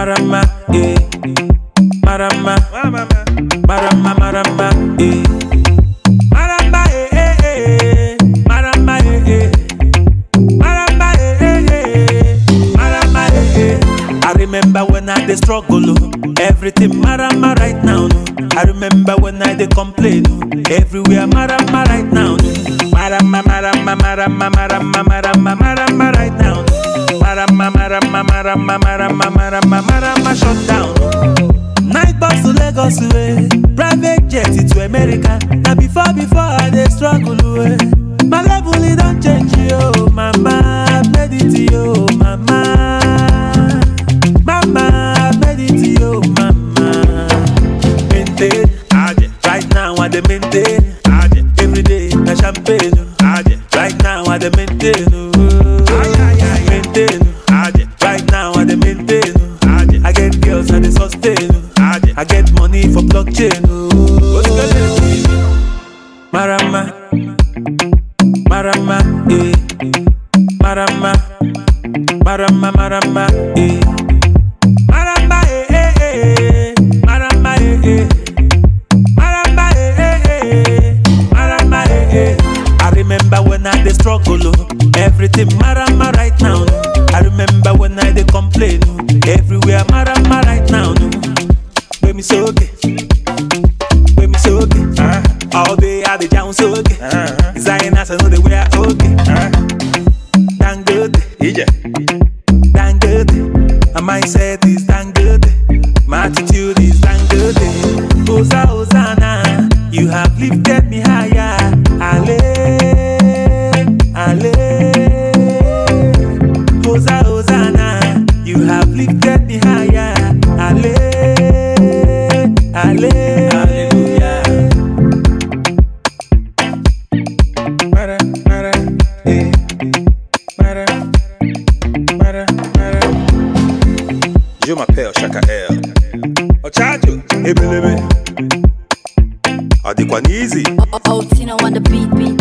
Marama, eh. Marama, marama, marama, eh. Marama, eh, eh, eh. Marama, eh, eh. Marama, eh, eh, eh. Marama, eh, eh. I remember when I dey struggle, oh. Everything marama right now, no. I remember when I dey complain, oh. Everywhere marama right now, no. Marama, marama, marama, marama, marama, marama right now, no. Marama, marama, marama, marama, marama, marama shut down. Night bus to Lagos, way. Private jet to America. Now before I dey struggle, way. My level it don't change, yo, mama. I've made it, yo, mama. Mama, I've made it, yo, mama. Maintain, right now I dey maintain. Every day na champagne, right now I dey maintain, maintain. Right now I dey maintain. I get girls and they sustain. I get money for blockchain. Marama, marama, eh. Marama, marama, marama, eh. Marama, eh, eh, eh. Marama, eh, eh. Marama, eh, eh, eh. Marama, eh, eh. I remember when I dey struggle, oh. Everything marama right now, no. I remember when I dey complain, oh. Everywhere marama right now, no. When me so okay, when me so okay. All day I dey down so okay. Designers I know they wear okay. Dang good, yeah. Dang good. My mindset is dang good. My attitude is dang good. Hosa, Hosanna, you have lifted me higher. Ale, ale. Hosa, Hosanna, you have lifted me higher. Ale, ale. Hallelujah. Mara, mara, eh. Mara, mara, mara. Je m'appelle Chaka L. Ochacho, Ebelebe. Adikwanizi. Oh, Tino on the beat.